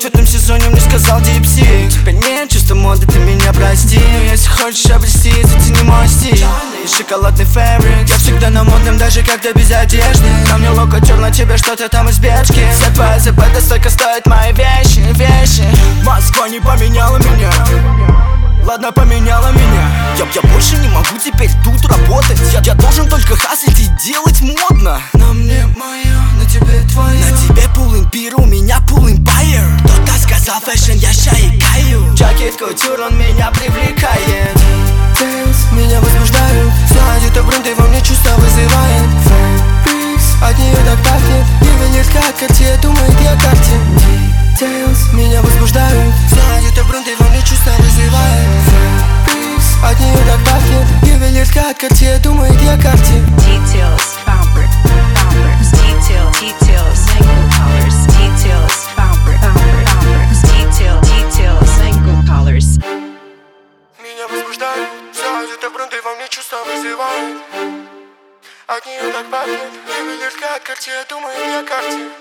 в этом сезоне мне сказал Дипси. Теперь нет чувства моды, ты меня прости. Если хочешь обрести, зацени мой стиль. Шоколадный фабрик, я всегда на модном, даже когда без одежды. На мне локо тер на тебе что-то там из бешки. Вся твоя ЗП столько стоит мои вещи. Москва не поменяла меня, ладно, поменяла меня. Я больше не могу теперь тут работать. Я должен только хаслить и делать модно. На мне мое, на тебе твое. На тебе пул импир, у меня пул импайр. Кто-то сказал фэшн, я шайкаю. Джакет кутюр, он меня привлекает. Тейлз меня возбуждают. Знаю, это бренды во мне чувства вызывает. Фейс, от нее так пахнет. Ювелирка, Cartier, думает я карте. Тейлз меня возбуждают. Знаю, это бренды во мне чувства вызывает. Фейс, от нее так пахнет. Ювелирка, Cartier, думает я карте. Details, fabric, fabrics, details, single colors, details, fabrics, details, single colors. Меня возбуждает. Знаю, это бренды во мне чувства вызывает. От нее так пахнет. Ювелирка, Cartier, думает я карте.